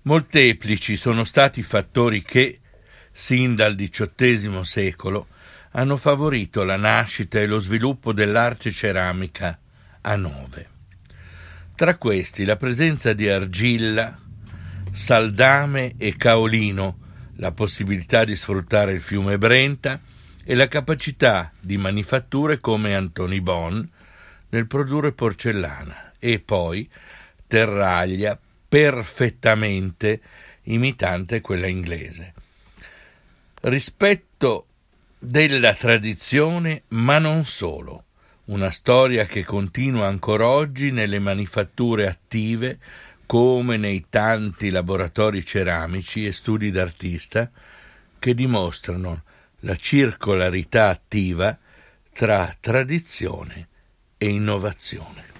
Molteplici sono stati i fattori che, sin dal XVIII secolo, hanno favorito la nascita e lo sviluppo dell'arte ceramica a 9. Tra questi la presenza di argilla, saldame e caolino, la possibilità di sfruttare il fiume Brenta e la capacità di manifatture come Antony Bon nel produrre porcellana e poi terraglia perfettamente imitante quella inglese. Rispetto della tradizione, ma non solo. Una storia che continua ancora oggi nelle manifatture attive, come nei tanti laboratori ceramici e studi d'artista che dimostrano la circolarità attiva tra tradizione e innovazione.